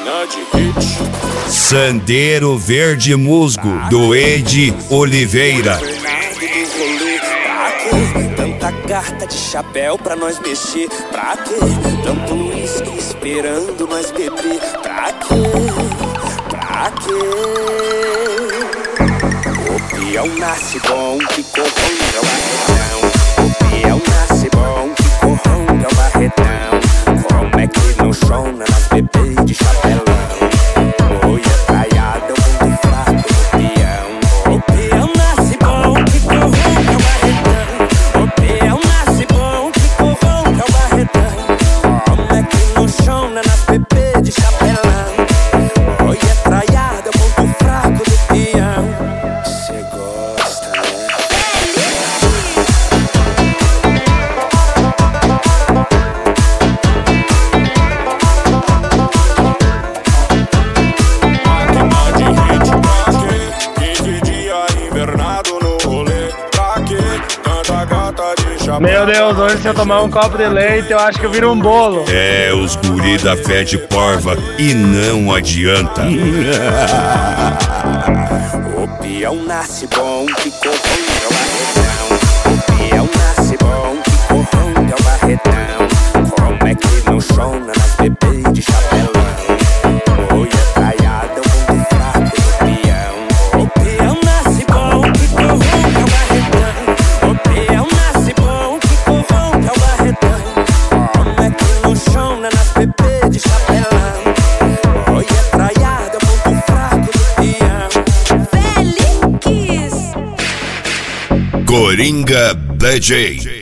Sandeiro Verde Musgo, do Ed Oliveira. Tanta carta de chapéu pra nós mexer. Pra quê? Tanto uísque esperando nós beber. Pra quê? Pra quê? O peão nasce bom que corrompe o barretão. O peão nasce bom que corrompe o barretão. Como é que não chona nas bebês de chapelão? Oi, é traiada, eu muito fraco do peão. O peão nasce bom que corrompe o barretão. O peão nasce bom que corrompe o barretão. Como é que não chona nas bebês de chapelão? Oi, é traiada, eu muito fraco do peão. Cê gosta, né? Meu Deus, hoje se eu tomar um copo de leite, eu acho que eu viro um bolo. É, os guri da fé de porva e não adianta. O peão nasce bom que corrompe o barretão. O peão nasce bom que corrompe o barretão. Como é que não chona nas bebês de chapelão? Oi, é traiada, eu muito fraco do peão. O peão nasce bom que corrompe o barretão. O peão nasce bom que corrompe o barretão. Como é que não chona nas bebês de chapelão? Oi, é traiada, eu muito fraco do peão. Feliz. Coringa DJ.